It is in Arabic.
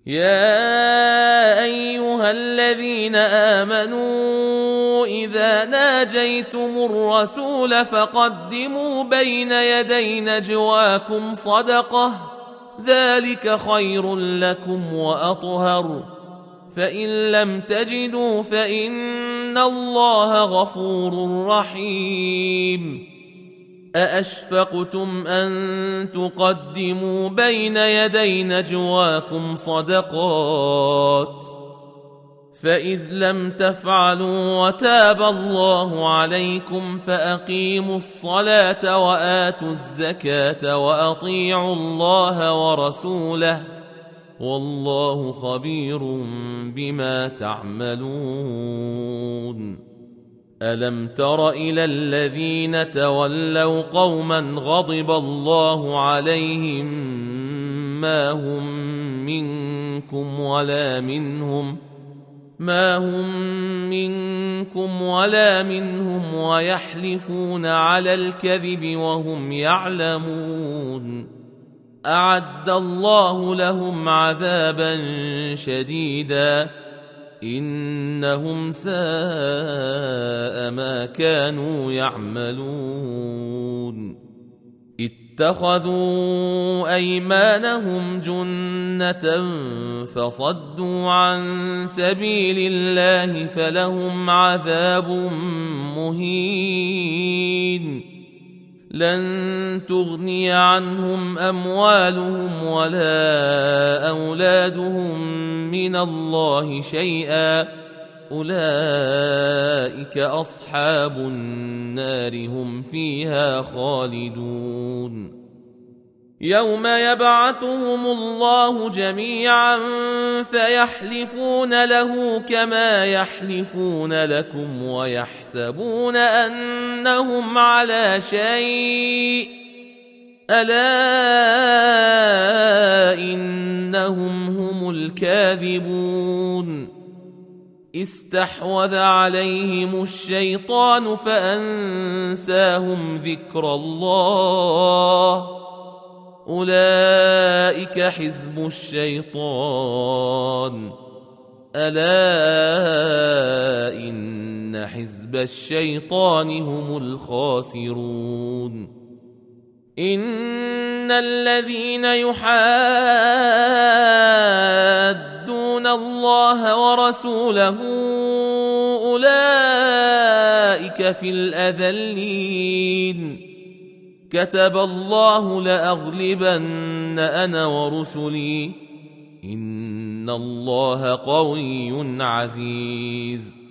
يا أيها الذين آمنوا إذا ناجيتم الرسول فقدموا بين يدي نجواكم صدقة، ذلك خير لكم وأطهر، فإن لم تجدوا فإن الله غفور رحيم. أأشفقتم أن تقدموا بين يدي نجواكم صدقات، فإذ لم تفعلوا وتاب الله عليكم فأقيموا الصلاة وآتوا الزكاة وأطيعوا الله ورسوله، والله خبير بما تعملون. ألم تر إلى الذين تولوا قوما غضب الله عليهم ما هم منكم ولا منهم ويحلفون على الكذب وهم يعلمون. أعد الله لهم عذابا شديدا إنهم ساء ما كانوا يعملون. اتخذوا أيمانهم جنة فصدوا عن سبيل الله فلهم عذاب مهين. لن تغني عنهم أموالهم ولا أولادهم من الله شيئا، أولئك أصحاب النار هم فيها خالدون. يوم يبعثهم الله جميعا فيحلفون له كما يحلفون لكم ويحسبون أنهم على شيء، ألا إنهم هم الكاذبون. استحوذ عليهم الشيطان فأنساهم ذكر الله، أولئك حزب الشيطان، ألا إن حزب الشيطان هم الخاسرون. إن الذين يحادون الله ورسوله أولئك في الأذلين. كتب الله لأغلبن أنا ورسلي إن الله قوي عزيز.